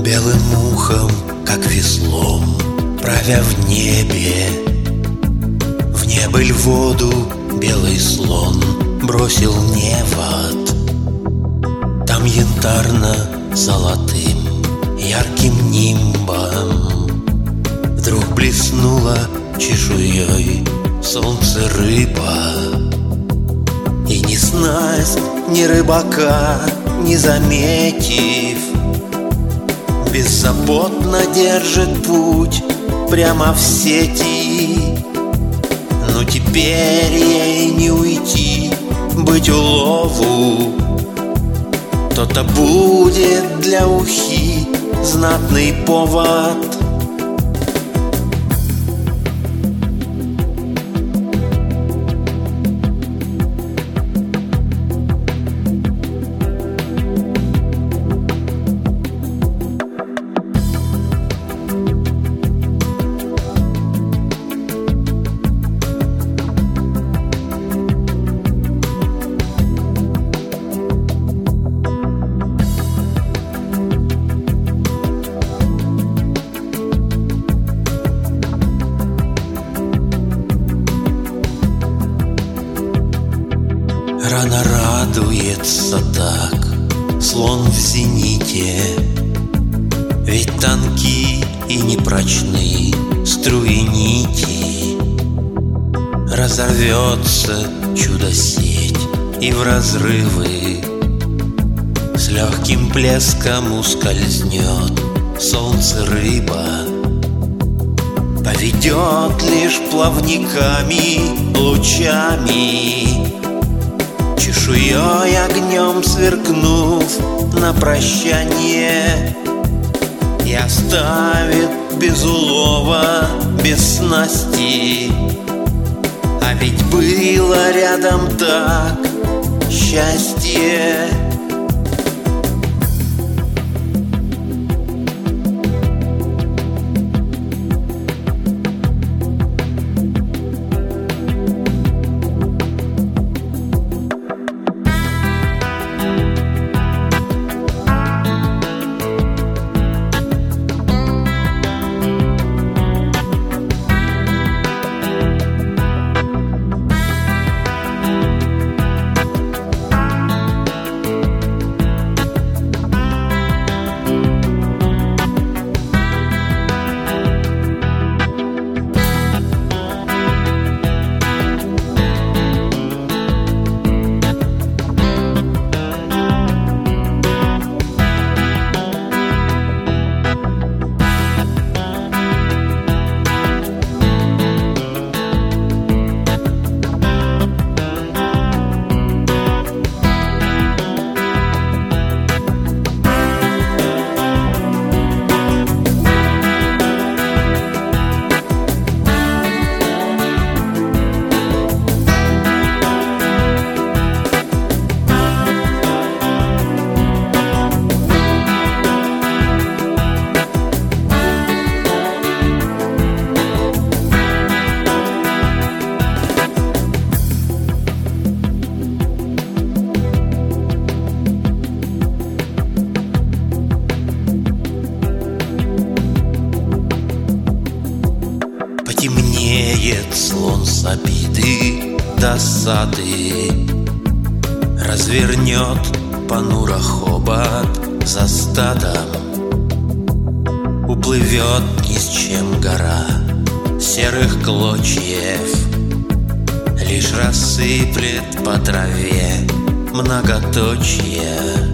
белым ухом, как веслом, правя в небе. В небыль воду белый слон бросил невод. Там янтарно-золотым ярким нимбом вдруг блеснула чешуей солнце рыба. И ни снасть, ни рыбака не заметив, беззаботно держит путь прямо в сети. Но теперь ей не уйти, быть улову. То-то будет для ухи знатный повод. Рано радуется так слон в зените, ведь тонки и непрочны струи нити. Разорвется чудо-сеть и в разрывы с легким плеском ускользнет солнце рыба. Поведет лишь плавниками, лучами, чешуей огнем сверкнув на прощанье, и оставит без улова, без снасти. А ведь было рядом так счастье. Темнеет слон с обиды, досады, развернет понуро хобот за стадом. Уплывет ни с чем гора серых клочьев, лишь рассыплет по траве многоточье.